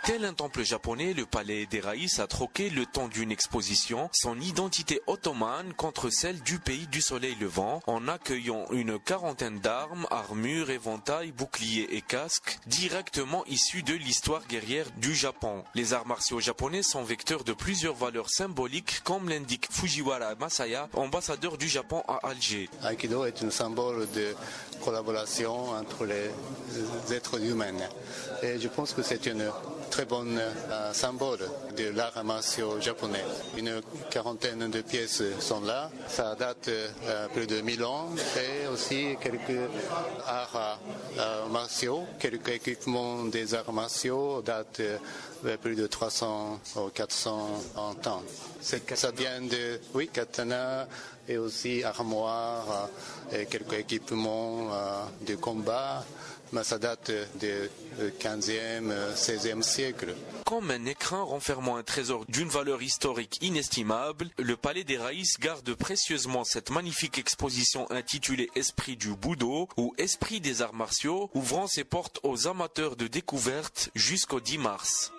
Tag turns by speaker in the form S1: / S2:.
S1: Tel un temple japonais, le palais des Raïs a troqué le temps d'une exposition son identité ottomane contre celle du pays du soleil levant en accueillant une quarantaine d'armes, armures, éventails, boucliers et casques directement issus de l'histoire guerrière du Japon. Les arts martiaux japonais sont vecteurs de plusieurs valeurs symboliques comme l'indique Fujiwara Masaya, ambassadeur du Japon à Alger.
S2: Aikido est un symbole de collaboration entre les êtres humains et je pense que c'est une très bonne symbole de l'art martiaux japonais. Une quarantaine de pièces sont là. Ça date plus de 1000 ans et aussi quelques arts martiaux, quelques équipements des arts martiaux datent plus de 300 ou 400 ans. Ça vient de katana et aussi armoire et quelques équipements de combat. Mais ça date du 15e, 16e siècle.
S1: Comme un écrin renfermant un trésor d'une valeur historique inestimable, le Palais des Raïs garde précieusement cette magnifique exposition intitulée Esprit du Budo ou Esprit des arts martiaux, ouvrant ses portes aux amateurs de découverte jusqu'au 10 mars.